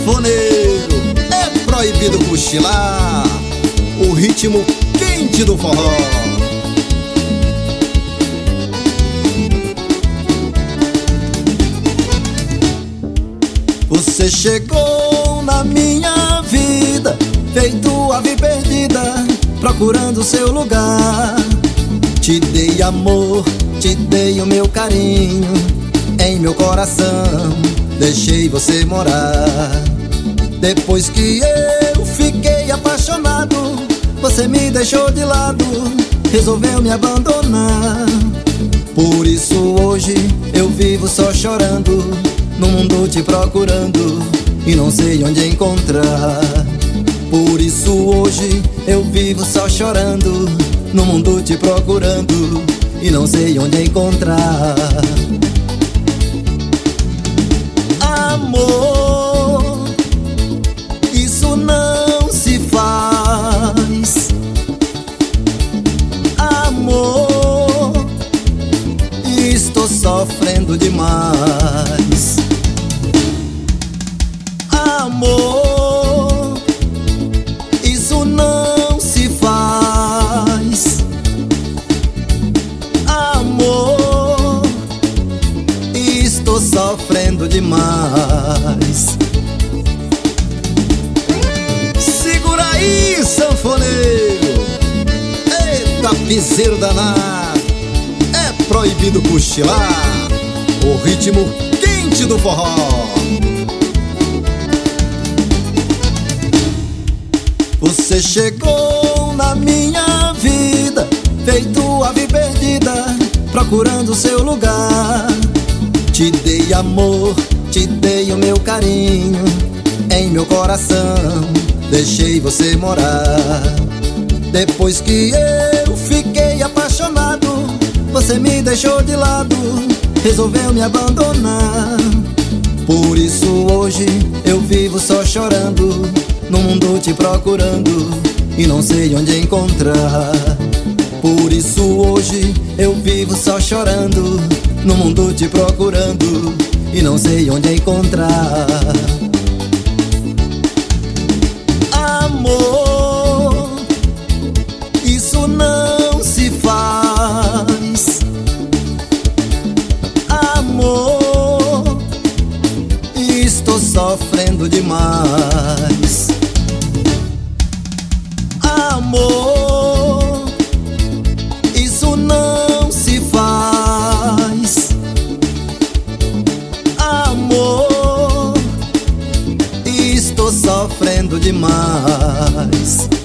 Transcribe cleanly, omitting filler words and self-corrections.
sanfoneiro, é proibido cochilar, o ritmo quente do forró. Você chegou na minha vida, feito ave perdida, procurando seu lugar. Te dei amor, te dei o meu carinho, em meu coração deixei você morar. Depois que eu fiquei apaixonado, você me deixou de lado, resolveu me abandonar. Por isso hoje eu vivo só chorando, no mundo te procurando e não sei onde encontrar. Por isso hoje eu vivo só chorando, no mundo te procurando e não sei onde encontrar. Amor, isso não se faz. Amor, estou sofrendo demais. Amor, isso não se faz. Amor, estou sofrendo demais. Segura aí, sanfoneiro, eita piseiro danado, é proibido cochilar, o ritmo quente do forró. Você chegou na minha vida, feito ave perdida, procurando seu lugar. Te dei amor, te dei o meu carinho, em meu coração deixei você morar. Depois que eu fiquei apaixonado, você me deixou de lado, resolveu me abandonar. Por isso hoje eu vivo só chorando, no mundo te procurando e não sei onde encontrar. Por isso hoje eu vivo só chorando, no mundo te procurando e não sei onde encontrar. Amor, isso não se faz. Amor, estou sofrendo demais. Amor, isso não se faz. Amor, estou sofrendo demais.